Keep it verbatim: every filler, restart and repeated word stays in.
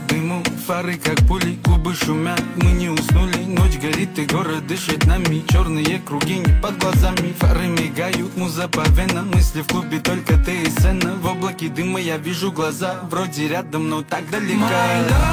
дыму, фары как пули, губы шумят, мы не уснули. Ночь горит и город дышит нами, черные круги не под глазами, фары мигают, муза по венам, мысли в клубе только ты и сцена. В облаке дыма я вижу глаза, вроде рядом, но так далеко.